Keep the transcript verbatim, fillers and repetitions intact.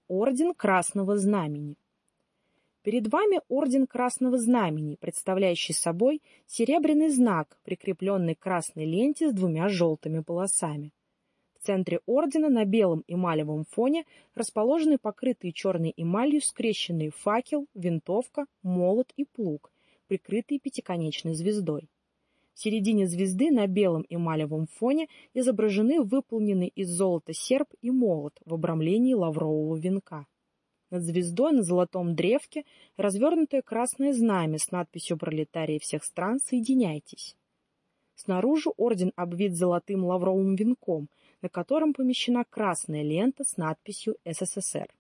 Орден Красного Знамени. Перед вами Орден Красного Знамени, представляющий собой серебряный знак, прикрепленный к красной ленте с двумя желтыми полосами. В центре ордена на белом эмалевом фоне расположены покрытые черной эмалью скрещенные факел, винтовка, молот и плуг, прикрытые пятиконечной звездой. В середине звезды на белом эмалевом фоне изображены выполненный из золота серп и молот в обрамлении лаврового венка. Над звездой на золотом древке развернутое красное знамя с надписью «Пролетарии всех стран, соединяйтесь». Снаружи орден обвит золотым лавровым венком, на котором помещена красная лента с надписью «СССР».